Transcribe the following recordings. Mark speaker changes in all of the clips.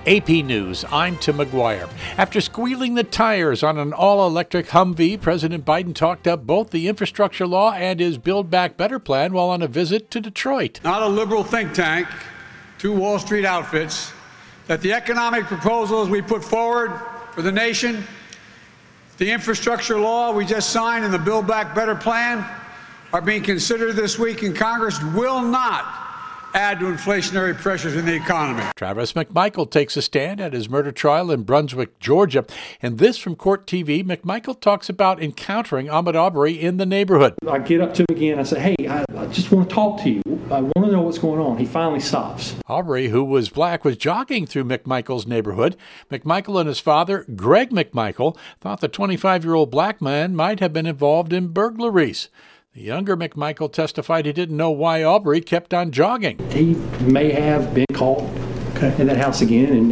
Speaker 1: AP News, I'm Tim McGuire. After squealing the tires on an all-electric Humvee, President Biden talked up both the infrastructure law and his Build Back Better plan while on a visit to Detroit.
Speaker 2: Not a liberal think tank, two Wall Street outfits, that the economic proposals we put forward for the nation, the infrastructure law we just signed and the Build Back Better plan are being considered this week in Congress will not add to inflationary pressures in the economy.
Speaker 1: Travis McMichael takes a stand at his murder trial in Brunswick, Georgia. And this from Court TV, McMichael talks about encountering Ahmaud Arbery in the neighborhood.
Speaker 3: I get up to him again. I say, hey, I just want to talk to you. I want to know what's going on. He finally stops.
Speaker 1: Arbery, who was black, was jogging through McMichael's neighborhood. McMichael and his father, Greg McMichael, thought the 25-year-old black man might have been involved in burglaries. The younger McMichael testified he didn't know why Arbery kept on jogging.
Speaker 3: He may have been caught in that house again,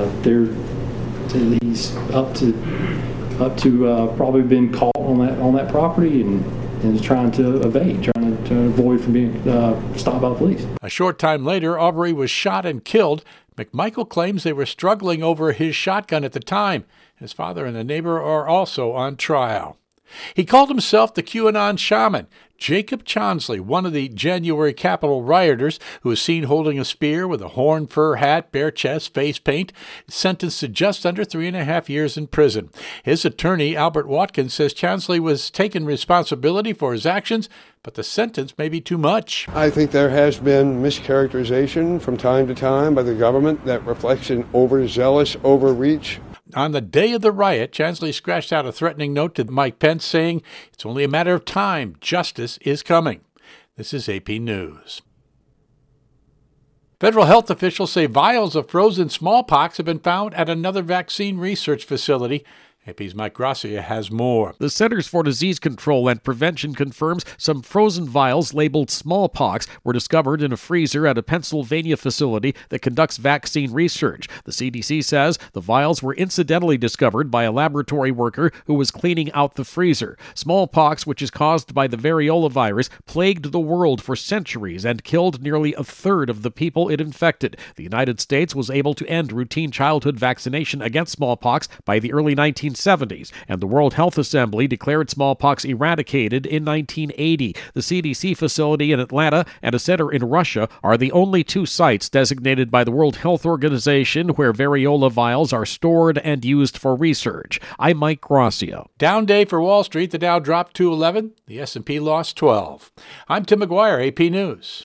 Speaker 3: and he's up to probably been caught on that property and is trying to avoid from being stopped by the police.
Speaker 1: A short time later, Arbery was shot and killed. McMichael claims they were struggling over his shotgun at the time. His father and a neighbor are also on trial. He called himself the QAnon shaman. Jacob Chansley, one of the January Capitol rioters, who was seen holding a spear with a horn fur hat, bare chest, face paint, is sentenced to just under 3.5 years in prison. His attorney, Albert Watkins, says Chansley was taking responsibility for his actions, but the sentence may be too much.
Speaker 4: I think there has been mischaracterization from time to time by the government that reflects an overzealous overreach.
Speaker 1: On the day of the riot, Chansley scratched out a threatening note to Mike Pence saying, "It's only a matter of time. Justice is coming." This is AP News. Federal health officials say vials of frozen smallpox have been found at another vaccine research facility. AP's Mike Gracia has more.
Speaker 5: The Centers for Disease Control and Prevention confirms some frozen vials labeled smallpox were discovered in a freezer at a Pennsylvania facility that conducts vaccine research. The CDC says the vials were incidentally discovered by a laboratory worker who was cleaning out the freezer. Smallpox, which is caused by the variola virus, plagued the world for centuries and killed nearly a third of the people it infected. The United States was able to end routine childhood vaccination against smallpox by the early 1970s, and the World Health Assembly declared smallpox eradicated in 1980. The CDC facility in Atlanta and a center in Russia are the only two sites designated by the World Health Organization where variola vials are stored and used for research. I'm Mike Gracia.
Speaker 1: Down day for Wall Street. The Dow dropped 211. The S&P lost 12. I'm Tim McGuire, AP News.